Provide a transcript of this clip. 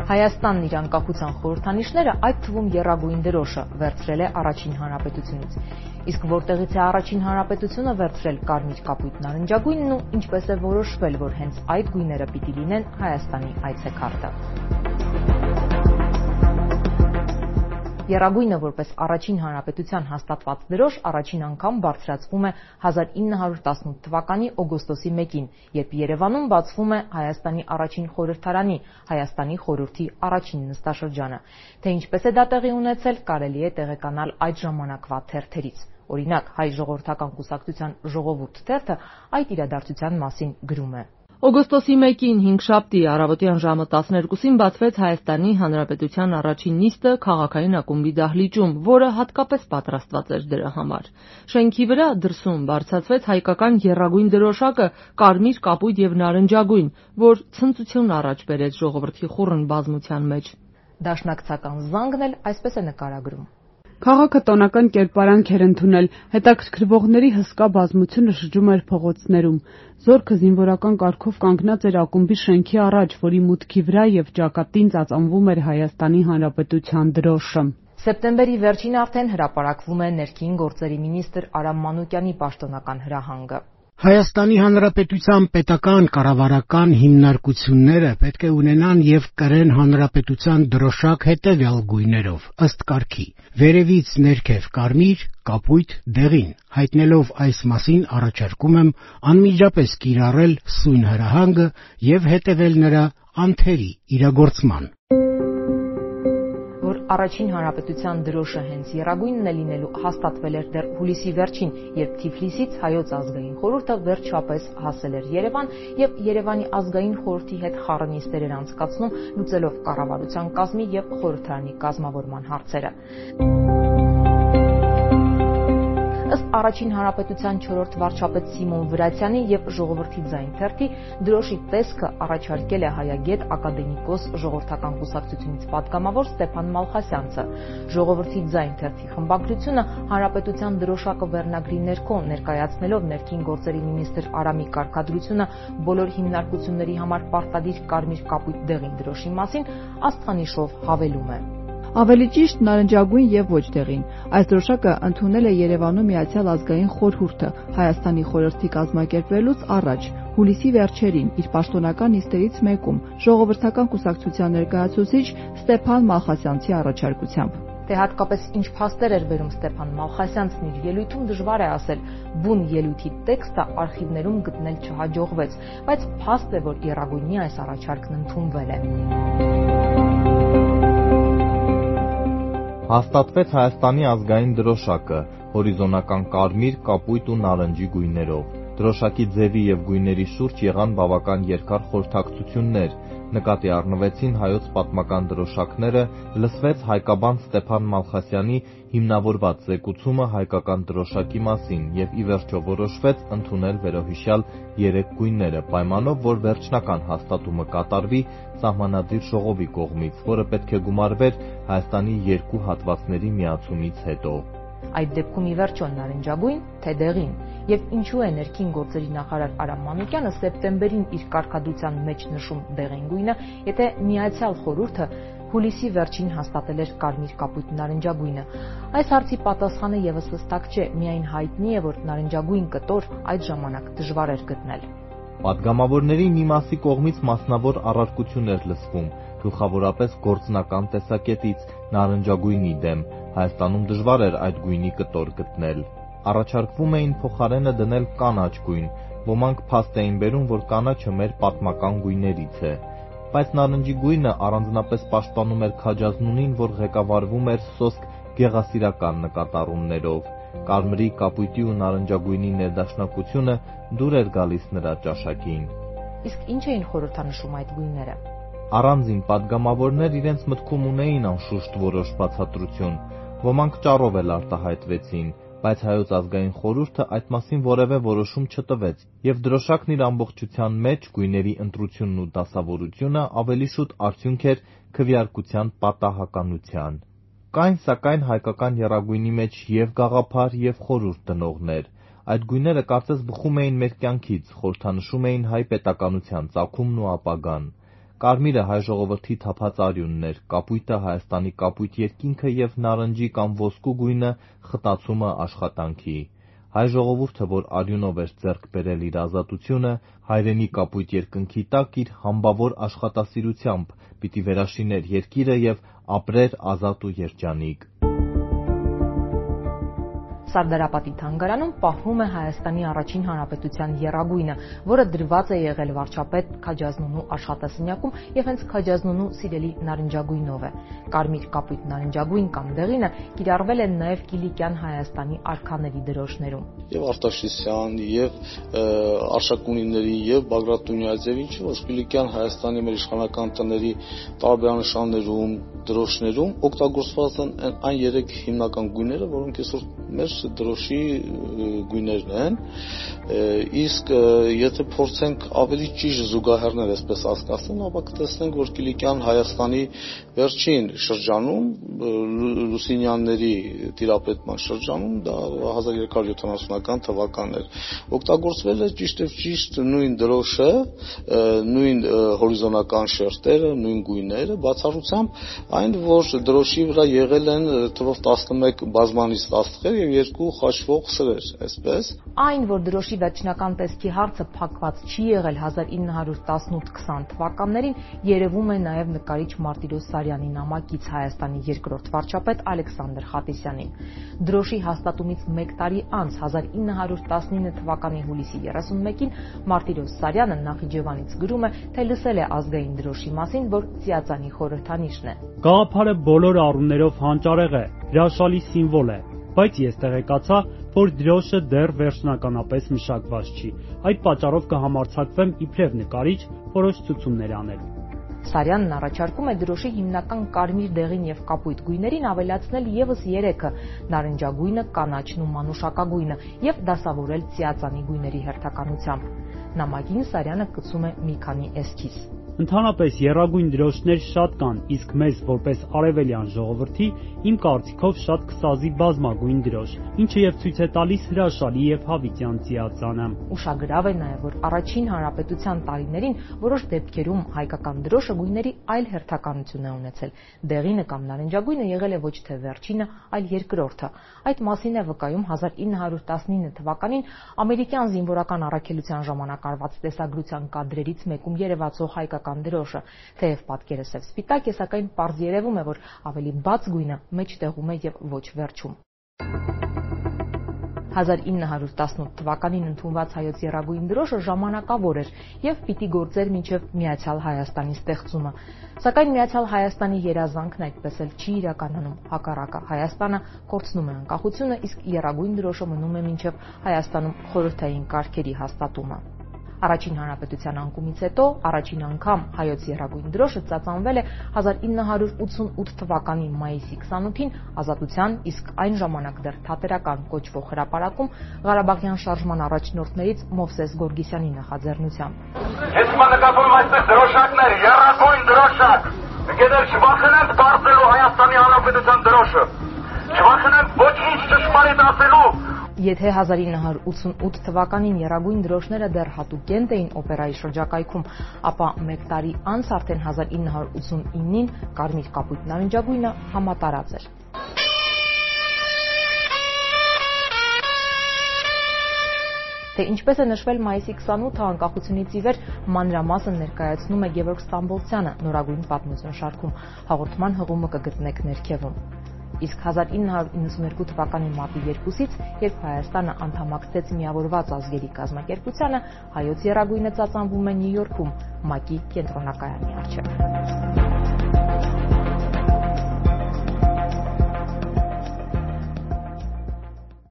Հայաստանն իր անկախության խորհրդանիշները, այդ թվում եռագույն դրոշը, վերցրել է Առաջին հանրապետությունից։ Իսկ որտեղից է Առաջին հանրապետությունը վերցրել կարմիր, կապույտ, նարնջագույնն ու ինչպես է որոշվել, որ հենց այդ գույները պիտի լինեն Հայաստանի այցեքարտը։ Եռագույնը որպես Առաջին հանրապետության հաստատված դրոշ առաջին անգամ բարձրացվում է 1918 թվականի օգոստոսի 1-ին, երբ Երևանում բացվում է Հայաստանի առաջին խորհրդարանի, Հայաստանի խորհրդի առաջին նստաշրջանը։ Թե ինչպես է դա տեղի ունեցել, կարելի է տեղեկանալ այդ ժամանակվա թերթերից։ Օրինակ, Հայ ժողովրդական կուսակցության Ժողովուրդ թերթը այդ իրադարձության մասին գրում է. Օգոստոսի 1-ին հինգշաբթի առավոտյան ժամը 12-ին բացվեց Հայաստանի Հանրապետության առաջին նիստը քաղաքային ակումբի դահլիճում, որը հատկապես պատրաստված էր դրա համար։ Շենքի վրա դրսում բարձրացվեց հայկական եռագույն դրոշակը կարմիր, կապույտ եւ նարնջագույն, որ ցնծություն առաջ բերեց ժողովրդի խուռն բազմության մեջ։ Դաշնակցական զանգն էլ այսպես է նկարագրում. Քաղաքը տոնական կերպարանք էր ընդունել, հետաքրքրվողների հսկա բազմությունը շրջում էր փողոցներում։ Զորքը զինվորական կարգով կանգնած էր ակումբի շենքի առաջ, որի մուտքի վրա եւ ճակատին ծածանվում էր Հայաստանի Հանրապետության դրոշը։ Սեպտեմբերի վերջին արդեն հրապարակվում է ներքին գործերի մինիստրի Արամ Մանուկյանի պաշտոնական հրահանգը։ Հայաստանի Հանրապետության պետական կառավարական հիմնարկությունները պետք է ունենան եւ կրեն հանրապետության դրոշակ հետեւյալ գույներով, ըստ կարգի. վերևից ներքև կարմիր, կապույտ, դեղին։ Հայտնելով այս մասին առաջարկում եմ անմիջապես կիրառել սույն հրահանգը եւ հետեւել նրա անթերի իրագործման։ Առաջին հանրապետության դրոշը հենց եռագույնն է լինելու հաստատվել էր դեռ հուլիսի վերջին, երբ Թիֆլիսից Հայոց ազգային խորհուրդը վերջապես հասել էր Երևան եւ Երևանի ազգային խորհրդի հետ խառը նիստեր էր անցկացնում, լուծելով կառավարության կազմի եւ խորհրդարանի կազմավորման հարցերը։ Ըստ Առաջին հանրապետության 4-րդ վարչապետ Սիմոն Վրացյանի եւ Ժողովրդի ձայն թերթի, դրոշի տեսքը առաջարկել է հայագետ ակադեմիկոս Ժողովրդական կուսակցությունից պատգամավոր Ստեփան Մալխասյանցը։ Ժողովրդի ձայն թերթի խմբագրությունը հանրապետության դրոշակը վերնագրի ներքո ներկայացնելով ներքին գործերի մինիստրի Արամի կարգադրությունը բոլոր հիմնարկությունների համար պարտադիր կարմիր, կապույտ, դեղին դրոշի մասին աստղանիշով հավելում է. Ավելի ճիշտ նարնջագույն եւ ոչ դեղին։ Այս դրոշակը ընդունել է Երևանում Միացյալ ազգային խորհուրդը Հայաստանի խորհրդի կազմակերպվելուց առաջ, հուլիսի վերջերին, իր պաշտոնական նիստերից մեկում, Ժողովրդական կուսակցության ներկայացուցիչ Ստեփան Մալխասյանցի առաջարկությամբ։ Թե հատկապես ինչ փաստեր էր բերում Ստեփան Մալխասյանցն իր ելույթում դժվար է ասել, բուն ելույթի տեքստը արխիվներում գտնել չհաջողվեց, բայց փաստ է, որ եռագույնի այս առաջարկն ընդունվել է։ Հաստատվեց Հայաստանի ազգային դրոշակը, հորիզոնական կարմիր, կապույտ ու նարնջի գույներով։ Դրոշակի ձևի եւ գույների շուրջ եղան բավական երկար խորհրդակցություններ, նկատի առնվեցին հայոց պատմական դրոշակները, լսվեց հայկաբան Ստեփան Մալխասյանի հիմնավորված զեկուցումը հայկական դրոշակի մասին եւ ի վերջո որոշվեց ընդունել վերոհիշյալ 3 գույները, պայմանով, որ վերջնական հաստատումը կատարվի Սահմանադիր ժողովի կողմից, որը պետք է գումարվեր Հայաստանի երկու հատվածների միացումից հետո։ Այդ դեպքում ի վերջո նարնջագույն, թե դեղին, եւ ինչու է ներքին գործերի նախարար Արամ Մանուկյանը սեպտեմբերին իր կարգադրության մեջ նշում դեղին գույնը, եթե Միացյալ խորհուրդը հուլիսի վերջին հաստատել էր կարմիր, կապույտ, նարնջագույնը։ Այս հարցի պատասխանը եւս հստակ չէ, միայն հայտնի է, որ նարնջագույն կտոր այդ ժամանակ դժվար էր գտնել։ Պատգամավորների մի մասի կողմից մասնավոր առարկություն էր լսվում, գլխավորապես գործնական տեսակետից նարնջագույնի դեմ, Հայաստանում դժվար էր այդ գույնի կտոր գտնել։ Առաջարկվում էին փոխարենը դնել կանաչ գույն, ոմանք փաստ էին բերում, որ կանաչը մեր պատմական գույներից է, բայց նարնջի գույնը առանձնապես պաշտպանում էր քաջազնունին, որ ղեկավարվում էր սոսկ գեղասիրական նկատառումներով։ Կարմրի, կապույտի ու նարնջագույնի ներդաշնակությունը դուր էր գալիս նրա ճաշակին։ Իսկ ինչ էին խորհրդանշում այդ գույները։ Առանձին պատգամավորներ իրենց մտքում ունեին անշուշտ որոշ բացատրություն, ոմանք ճառով էլ արտահայտվեցին, բայց Հայոց ազգային խորհուրդը այդ մասին որևէ որոշում չտվեց, եւ դրոշակն իր ամբողջության մեջ գույների ընտրությունն ու դասավորությունը ավելի շուտ արդյունք էր քվեարկության պատահականության։ Կային սակայն հայկական եռագույնի մեջ եւ գաղափար եւ խորհուրդ դնողներ։ Այդ գույները կարծես բխում էին մեր կյանքից, խորհրդանշում էին հայ պետականության ծագումն ու ապագան։ Կարմիրը հայ ժողովրդի թափած արյունն էր, կապույտը Հայաստանի կապույտ երկինքը և նարնջի կամ ոսկու գույնը խտացումը աշխատանքի։ Հայ ժողովուրդը, որ արյունով էր ձեռք բերել իր ազատությունը, հայրենի կապույտ երկնքի տակ իր համբավոր աշխատասիրությամբ պիտի վերաշիներ երկիրը և ապրեր ազատ ու երջանիկ։ Սարդարապատի թանգարանում պահվում է Հայաստանի առաջին հանրապետության եռագույնը, որը դրված է եղել վարչապետ Քաջազնունու աշխատասենյակում և հենց Քաջազնունու սիրելի նարնջագույնով է։ Կարմիր կապույտ նարնջագույն կամ դեղինը կիրառվել է նաև Կիլիկյան Հայաստանի արքաների դրոշներում։ Եվ Արտաշեսյան, եւ Արշակունիների, եւ Բագրատ Տունյազևի, ինչ որ Կիլիկյան Հայաստանի մեր իշխանական տների տարբերանշաններում, դրոշներում օգտագործված են այն երեք հիմնական գույները, որոնք այսօր մեր դրոշի գույներն են, իսկ եթե փորձենք ավելի ճիշտ զուգահեռներ այսպես հասկացնել, ապա կտեսնենք, որ Կիլիկյան Հայաստանի վերջին շրջանում, Լուսինյանների տիրապետման շրջանում, դա 1370-ական թվականն էր, օգտագործվել է ճիշտ նույն դրոշը, նույն հորիզոնական շերտերը, նույն գույները, բացառությամբ այն, որ դրոշի վրա եղել են թվով 11 բազմանից աստղեր և 2 խաչվող սրեր, այսպես։ Այն, որ դրոշի վերջնական տեսքի հարցը փակված չի եղել 1918-20 թվականներին, երևում է նաև նկարիչ Մարտիրոս Սարյանի նամակից Հայաստանի երկրորդ վարչապետ Ալեքսանդր Խատիսյանին։ Դրոշի հաստատումից մեկ տարի անց 1919 թվականի հուլիսի 31-ին Մարտիրոս Սարյանը Նախիջևանից գրում է, թե լսել է ազգային դրոշի մասին, որ ծիածանի խորհրդանիշն է։ Գաղափարը բոլոր առումներով հանճարեղ է, հրաշալի սիմվոլ է, բայց ես տեղեկացա, որ դրոշը դեռ վերջնականապես մշակված չի։ Այդ պատճառով կհամարձակվեմ իբրև նկարիչ որոշ ցուցումներ անելու։ Սարյանն առաջարկում է դրոշի հիմնական կարմիր, դեղին և կապույտ գույներին ավելացնել ևս 3-ը՝ նարնջագույնը, կանաչն ու մանուշակագույնը և դասավորել ծիածանի գույների հերթականությամբ։ Նամակին Սարյանը կցում է մի քանի էսքիզ։ Ընդհանրապես եռագույն դրոշներ շատ կան, իսկ մեզ որպես արևելյան ժողովրդի իմ կարծիքով շատ կսազի բազմագույն դրոշ, ինչը եւ ցույց է տալիս հրաշալի եւ հավիտյան ծիածանը։ Ուշագրավ է նաեւ, որ առաջին հանրապետության տարիներին որոշ դեպքերում հայկական դրոշը գույների այլ հերթականություն է ունեցել։ Դեղինը կամ նարնջագույնը եղել է ոչ թե վերջինը, այլ երկրորդը։ Այդ մասին է վկայում 1919 թվականին ամերիկյան զինվորական առաքելության ժամանակ արված տեսագրության կադրերից մեկում երևացող հայկական դրոշը, թեև պատկերը սև-սպիտակ է, սակայն պարզ երևում է, որ ավելի բաց գույնը մեջտեղում է եւ ոչ վերջում։ 1918 թվականին ընդունված հայոց եռագույն դրոշը ժամանակավոր էր եւ պիտի գործեր մինչեւ Միացյալ Հայաստանի ստեղծումը։ Սակայն Միացյալ Հայաստանի երազանքն այդպես էլ չի իրականանում, հակառակը Հայաստանը կորցնում է անկախությունը, իսկ եռագույն դրոշը մնում է մինչեւ Հայաստանում խորհրդային կարգերի հաստատումը։ Առաջին հանրապետության անկումից հետո առաջին անգամ հայոց եռագույն դրոշը ծածանվել է 1988 թվականի մայիսի 28-ին ազատության, իսկ այն ժամանակ դեռ թատերական կոչվող հրապարակում Ղարաբաղյան շարժման առաջնորդներից Մովսես Գորգիսյանի նախաձեռնությամբ։ Ես նկատում այստեղ դրոշակներ, եռագույն դրոշակ։ Գիտեք, չվախենանք բարձելու Հայաստանի Հանրապետության դրոշը։ Չվախենանք ոչինչ ճշմարիտ ասելու։ Եթե 1988 թվականին եռագույն դրոշները դեռ հատուկենտ էին օպերայի շրջակայքում, ապա մեկ տարի անց արդեն 1989-ին կարմիր կապույտ նարնջագույնը համատարած էր։ Թե ինչպես է նշվել մայիսի 28-ը անկախությունից ի վեր, մանրամասն ներկայացնում է Գևորգ Ստամբոլցյանը նորագույն պատմություն շարքում, հաղորդման հղումը կգտնեք ներքևում։ Իսկ 1992 թվականի մարտի 2-ից, երբ Հայաստանը անդամակցեց Միավորված ազգերի կազմակերպությանը, հայոց եռագույնը ծածանվում է Նյու Յորքում, ՄԱԿ-ի կենտրոնակայանի առջև։